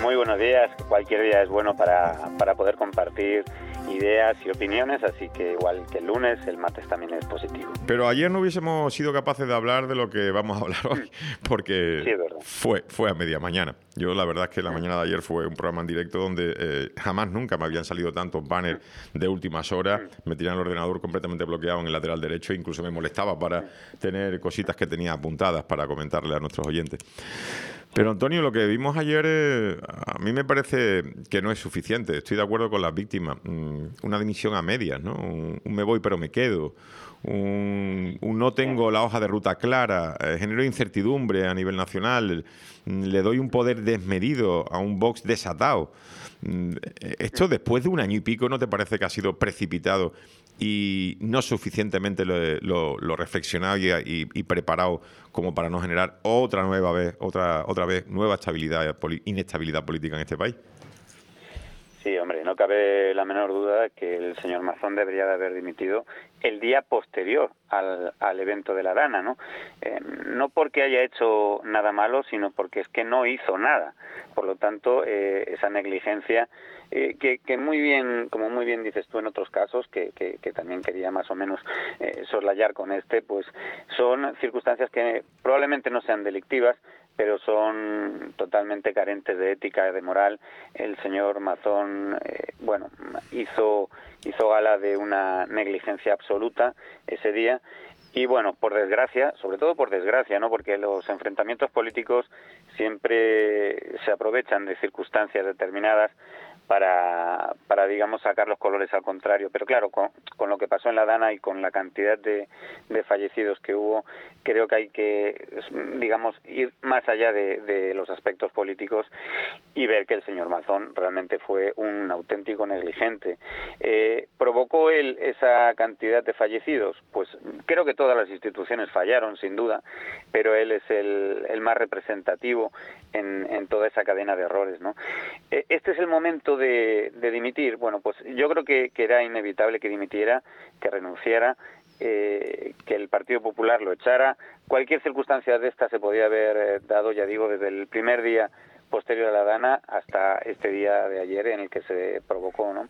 Muy buenos días. Cualquier día es bueno para poder compartir ideas y opiniones, así que igual que el lunes, el martes también es positivo. Pero ayer no hubiésemos sido capaces de hablar de lo que vamos a hablar hoy, porque sí, es verdad. fue a media mañana. Yo la verdad es que la mañana de ayer fue un programa en directo donde jamás nunca me habían salido tantos banners de últimas horas. Me tenían el ordenador completamente bloqueado en el lateral derecho e incluso me molestaba para tener cositas que tenía apuntadas para comentarle a nuestros oyentes. Pero, Antonio, lo que vimos ayer a mí me parece que no es suficiente. Estoy de acuerdo con las víctimas. Una dimisión a medias, ¿no? Un me voy pero me quedo. Un no tengo la hoja de ruta clara. Genero incertidumbre a nivel nacional. Le doy un poder desmedido a un Vox desatado. Esto, después de un año y pico, ¿no te parece que ha sido precipitado y no suficientemente lo reflexionado y preparado como para no generar otra vez nueva inestabilidad política en este país? Sí, hombre, no cabe la menor duda que el señor Mazón debería de haber dimitido el día posterior al evento de la Dana, ¿no? No porque haya hecho nada malo, sino porque es que no hizo nada. Por lo tanto, esa negligencia que muy bien, como muy bien dices tú en otros casos, que también quería más o menos soslayar con pues son circunstancias que probablemente no sean delictivas, pero son totalmente carentes de ética y de moral. El señor Mazón, hizo gala de una negligencia absoluta ese día. Y bueno, por desgracia, sobre todo por desgracia, ¿no? Porque los enfrentamientos políticos siempre se aprovechan de circunstancias determinadas para digamos, sacar los colores al contrario. Pero claro, con lo que pasó en la Dana y con la cantidad de fallecidos que hubo, creo que hay que, digamos, ir más allá de los aspectos políticos y ver que el señor Mazón realmente fue un auténtico negligente. ¿Provocó él esa cantidad de fallecidos? Pues creo que todas las instituciones fallaron, sin duda, pero él es el más representativo en toda esa cadena de errores, ¿no? Este es el momento de dimitir. Bueno, pues yo creo que era inevitable que dimitiera, que renunciara, que el Partido Popular lo echara. Cualquier circunstancia de esta se podía haber dado, ya digo, desde el primer día posterior a la Dana hasta este día de ayer en el que se provocó, ¿no?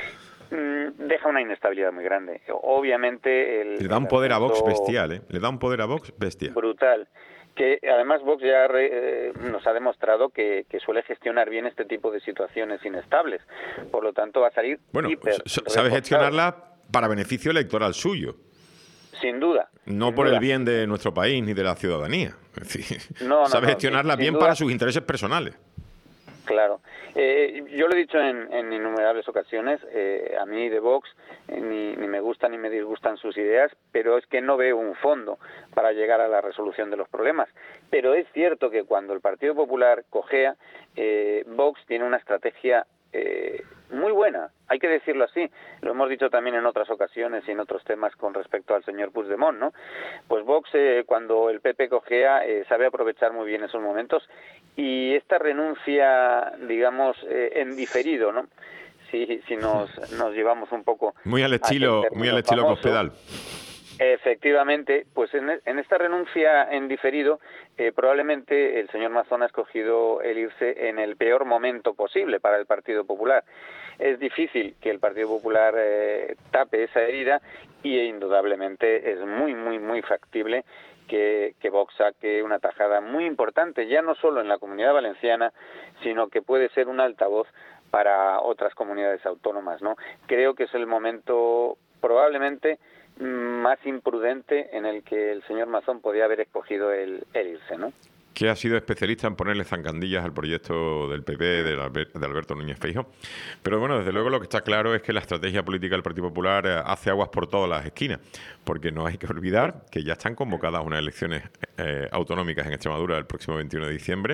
Deja una inestabilidad muy grande. Obviamente le da un poder a Vox bestial, ¿eh? Le da un poder a Vox bestial. Brutal. Que además Vox ya nos ha demostrado que suele gestionar bien este tipo de situaciones inestables. Por lo tanto, va a salir sabe gestionarla para beneficio electoral suyo. Sin duda. No por el bien de nuestro país ni de la ciudadanía. Es decir, sabe gestionarla bien para sus intereses personales. Claro. Yo lo he dicho en innumerables ocasiones, a mí de Vox ni me gustan ni me disgustan sus ideas, pero es que no veo un fondo para llegar a la resolución de los problemas. Pero es cierto que cuando el Partido Popular cojea, Vox tiene una estrategia muy buena, hay que decirlo así. Lo hemos dicho también en otras ocasiones y en otros temas con respecto al señor Puigdemont, ¿no? Pues Vox, cuando el PP cojea, sabe aprovechar muy bien esos momentos, y esta renuncia, digamos, en diferido, ¿no? Si nos llevamos un poco muy al estilo Cospedal. Efectivamente, pues en esta renuncia en diferido, probablemente el señor Mazón ha escogido el irse en el peor momento posible para el Partido Popular. Es difícil que el Partido Popular tape esa herida y indudablemente es muy, muy, muy factible que Vox saque una tajada muy importante, ya no solo en la Comunidad Valenciana, sino que puede ser un altavoz para otras comunidades autónomas, ¿no? Creo que es el momento probablemente más imprudente en el que el señor Mazón podía haber escogido el irse, ¿no? Que ha sido especialista en ponerle zancadillas al proyecto del PP de Alberto Núñez Feijóo. Pero bueno, desde luego lo que está claro es que la estrategia política del Partido Popular hace aguas por todas las esquinas, porque no hay que olvidar que ya están convocadas unas elecciones autonómicas en Extremadura el próximo 21 de diciembre,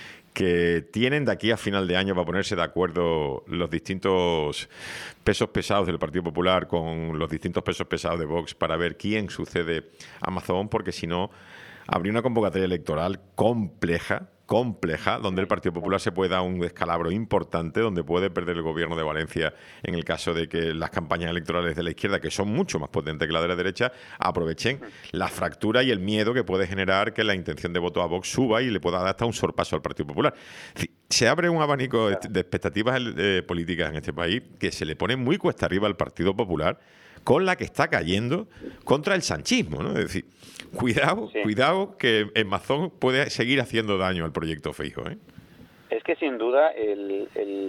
que tienen de aquí a final de año para ponerse de acuerdo los distintos pesos pesados del Partido Popular con los distintos pesos pesados de Vox para ver quién sucede a Mazón, porque si no habría una convocatoria electoral compleja compleja, donde el Partido Popular se puede dar un descalabro importante, donde puede perder el gobierno de Valencia en el caso de que las campañas electorales de la izquierda, que son mucho más potentes que las de la derecha, aprovechen la fractura y el miedo que puede generar que la intención de voto a Vox suba y le pueda dar hasta un sorpaso al Partido Popular. Se abre un abanico de expectativas políticas en este país que se le pone muy cuesta arriba al Partido Popular, con la que está cayendo contra el sanchismo, ¿no? Es decir, cuidado que en Mazón puede seguir haciendo daño al proyecto Feijóo, ¿eh? Es que sin duda el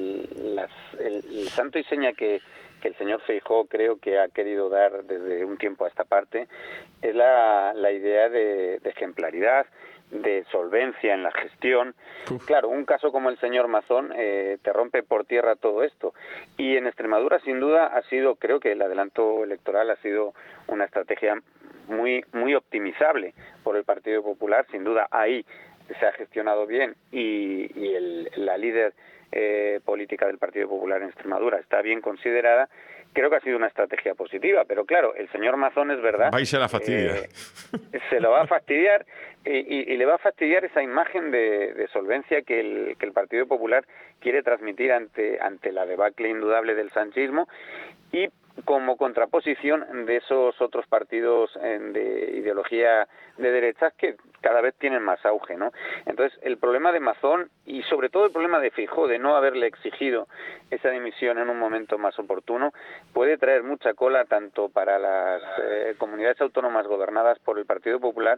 santo y seña que el señor Feijóo creo que ha querido dar desde un tiempo a esta parte es la idea de ejemplaridad, de solvencia en la gestión. Claro, un caso como el señor Mazón te rompe por tierra todo esto. Y en Extremadura, sin duda, creo que el adelanto electoral ha sido una estrategia muy optimizable por el Partido Popular. Sin duda, ahí se ha gestionado bien y la líder política del Partido Popular en Extremadura está bien considerada. Creo que ha sido una estrategia positiva, pero claro, el señor Mazón es verdad. Va y se la fastidia. Se lo va a fastidiar y le va a fastidiar esa imagen de solvencia que el Partido Popular quiere transmitir ante la debacle indudable del sanchismo y como contraposición de esos otros partidos de ideología de derechas que cada vez tienen más auge, ¿no? Entonces, el problema de Mazón y sobre todo el problema de Feijóo de no haberle exigido esa dimisión en un momento más oportuno puede traer mucha cola tanto para las comunidades autónomas gobernadas por el Partido Popular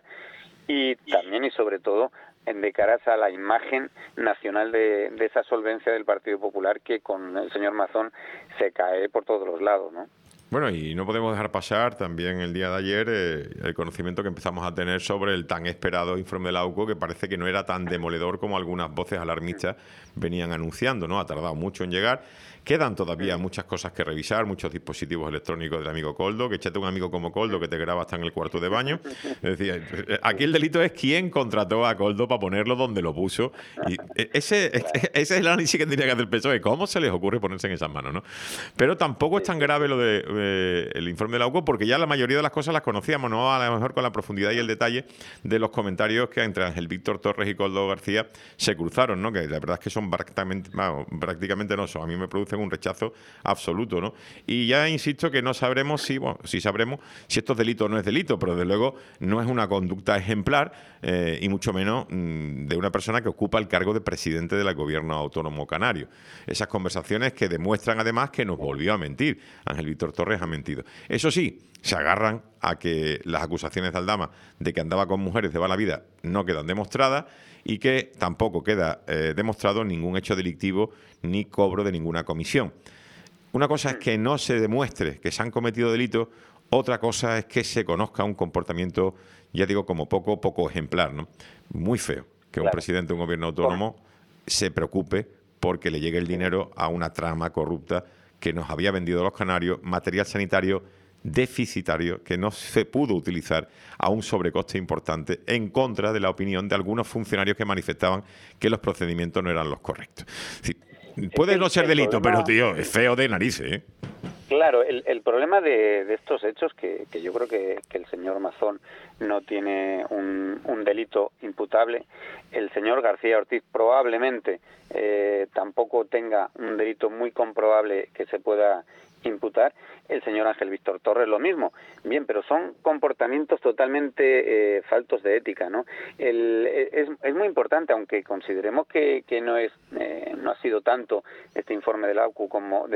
y también y sobre todo de caras a la imagen nacional de esa solvencia del Partido Popular que con el señor Mazón se cae por todos los lados, ¿no? Bueno, y no podemos dejar pasar también el día de ayer el conocimiento que empezamos a tener sobre el tan esperado informe de la UCO, que parece que no era tan demoledor como algunas voces alarmistas venían anunciando, ¿no? Ha tardado mucho en llegar. Quedan todavía muchas cosas que revisar, muchos dispositivos electrónicos del amigo Koldo, que échate un amigo como Koldo que te graba hasta en el cuarto de baño. Es decir, aquí el delito es quién contrató a Koldo para ponerlo donde lo puso. Y ese es el análisis que tendría que hacer el PSOE. ¿Cómo se les ocurre ponerse en esas manos, no? Pero tampoco es tan grave lo de el informe de la UCO, porque ya la mayoría de las cosas las conocíamos, no a lo mejor con la profundidad y el detalle de los comentarios que entre Ángel Víctor Torres y Koldo García se cruzaron, ¿no? Que la verdad es que son prácticamente no son. A mí me producen un rechazo absoluto, ¿no? Y ya insisto que no sabremos sí sabremos si esto es delito o no es delito, pero desde luego no es una conducta ejemplar y mucho menos de una persona que ocupa el cargo de presidente del gobierno autónomo canario. Esas conversaciones que demuestran además que nos volvió a mentir. Ángel Víctor Torres ha mentido. Eso sí, se agarran a que las acusaciones de Aldama de que andaba con mujeres de mala vida no quedan demostradas y que tampoco queda demostrado ningún hecho delictivo ni cobro de ninguna comisión. Una cosa es que no se demuestre que se han cometido delitos, otra cosa es que se conozca un comportamiento, ya digo, como poco ejemplar, ¿no? Muy feo que un presidente de un gobierno autónomo se preocupe porque le llegue el dinero a una trama corrupta que nos había vendido a los canarios, material sanitario deficitario que no se pudo utilizar a un sobrecoste importante en contra de la opinión de algunos funcionarios que manifestaban que los procedimientos no eran los correctos. Sí, puede no ser delito, pero tío, es feo de narices, ¿eh? Claro, el problema de estos hechos, que yo creo que el señor Mazón no tiene un delito imputable, el señor García Ortiz probablemente tampoco tenga un delito muy comprobable que se pueda imputar, el señor Ángel Víctor Torres lo mismo. Bien, pero son comportamientos totalmente faltos de ética, ¿no? Es muy importante, aunque consideremos que no ha sido tanto este informe de la UCO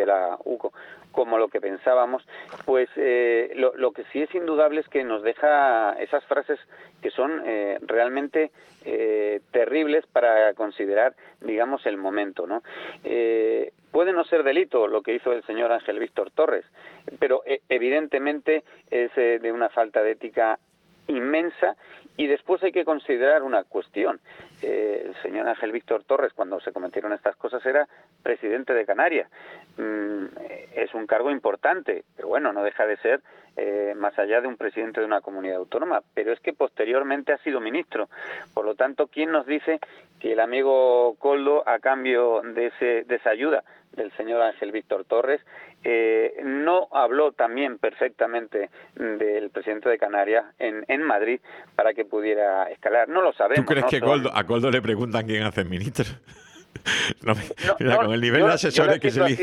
como lo que pensábamos, pues lo que sí es indudable es que nos deja esas frases que son realmente terribles para considerar, digamos, el momento, ¿no? Puede no ser delito lo que hizo el señor Ángel Víctor Torres, pero evidentemente es de una falta de ética inmensa. Y después hay que considerar una cuestión. El señor Ángel Víctor Torres, cuando se cometieron estas cosas, era presidente de Canarias. Es un cargo importante, pero bueno, no deja de ser más allá de un presidente de una comunidad autónoma, pero es que posteriormente ha sido ministro. Por lo tanto, ¿quién nos dice que el amigo Koldo, a cambio de esa ayuda del señor Ángel Víctor Torres, no habló también perfectamente del presidente de Canarias en Madrid para que pudiera escalar? No lo sabemos. ¿Tú crees que a Koldo le preguntan quién hace ministro? No, mira, con el nivel de asesores que se le...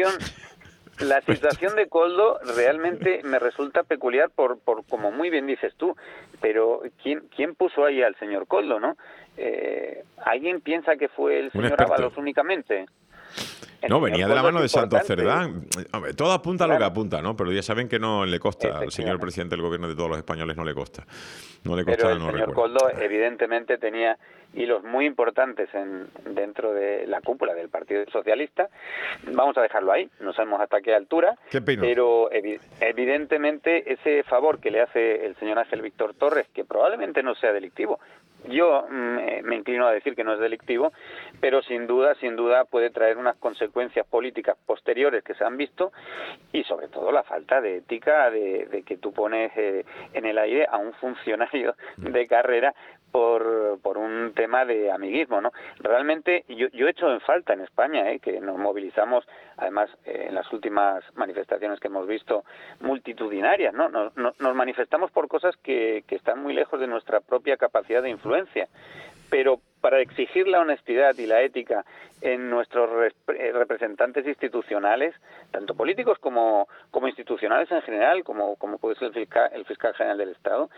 La situación de Koldo realmente me resulta peculiar por como muy bien dices tú, pero ¿quién puso ahí al señor Koldo, no? ¿Alguien piensa que fue el señor Ábalos únicamente? No, venía de la mano de Santos Cerdán. Hombre, todo apunta a lo que apunta, ¿no? Pero ya saben que no le costa. Al señor presidente del gobierno de todos los españoles no le costa. No le costa, pero el señor Koldo evidentemente tenía hilos muy importantes dentro de la cúpula del Partido Socialista. Vamos a dejarlo ahí, no sabemos hasta qué altura. ¿Qué pena? Pero evidentemente ese favor que le hace el señor Ángel Víctor Torres, que probablemente no sea delictivo, yo me inclino a decir que no es delictivo, pero sin duda puede traer unas consecuencias políticas posteriores que se han visto, y sobre todo la falta de ética de que tú pones en el aire a un funcionario de carrera por un tema de amiguismo, ¿no? Realmente yo he hecho en falta en España que nos movilizamos, además en las últimas manifestaciones que hemos visto, multitudinarias, ¿no? Nos manifestamos por cosas que están muy lejos de nuestra propia capacidad de influencia, pero para exigir la honestidad y la ética en nuestros representantes institucionales, tanto políticos como institucionales en general, como puede ser el fiscal general del Estado,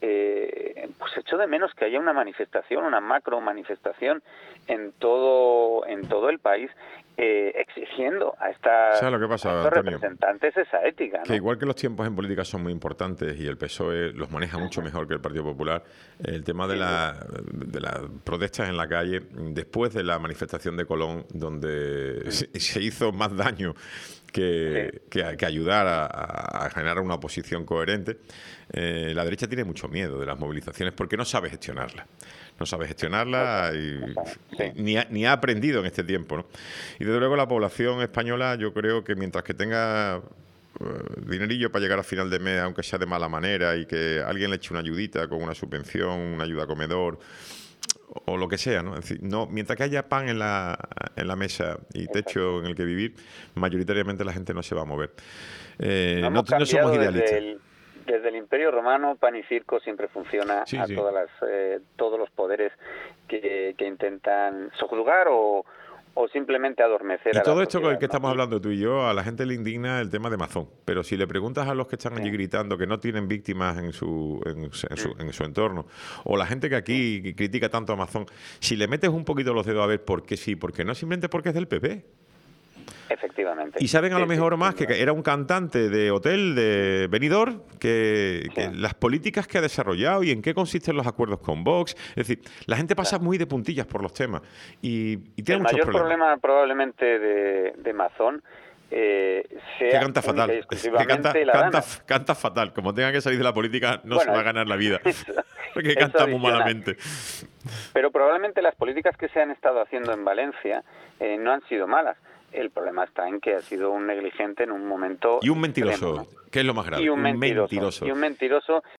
pues echo de menos que haya una manifestación, una macro manifestación en todo el país, exigiendo a estos representantes esa ética, ¿no? Que igual que los tiempos en política son muy importantes y el PSOE los maneja mucho mejor que el Partido Popular, el tema de las protestas en la calle, después de la manifestación de Colón, donde se hizo más daño que ayudar a generar una oposición coherente, la derecha tiene mucho miedo de las movilizaciones porque no sabe gestionarlas. No sabe gestionarla ni ha aprendido en este tiempo, ¿no? Y desde luego la población española, yo creo que mientras que tenga dinerillo para llegar a final de mes, aunque sea de mala manera, y que alguien le eche una ayudita con una subvención, una ayuda a comedor o lo que sea, ¿no? Es decir, mientras que haya pan en la mesa y techo en el que vivir, mayoritariamente la gente no se va a mover. No somos idealistas. Desde el Imperio Romano, pan y circo siempre funciona todos los poderes que intentan sojuzgar o simplemente adormecer a la todo esto con el que ¿no? estamos hablando tú y yo, a la gente le indigna el tema de Mazón. Pero si le preguntas a los que están allí gritando que no tienen víctimas en su entorno, o la gente que aquí critica tanto a Mazón, si le metes un poquito los dedos a ver por qué sí, por qué no, simplemente porque es del PP. Efectivamente. Y saben a lo mejor más que era un cantante de hotel de Benidorm, que las políticas que ha desarrollado y en qué consisten los acuerdos con Vox. Es decir, la gente pasa muy de puntillas por los temas y tiene muchos problemas. El mayor problema probablemente de Mazón sea que canta fatal. Canta fatal. Como tenga que salir de la política, se va a ganar la vida. Porque canta muy malamente. Pero probablemente las políticas que se han estado haciendo en Valencia no han sido malas. El problema está en que ha sido un negligente en un momento... Y un mentiroso, extremo, ¿no? Que es lo más grave. Y un mentiroso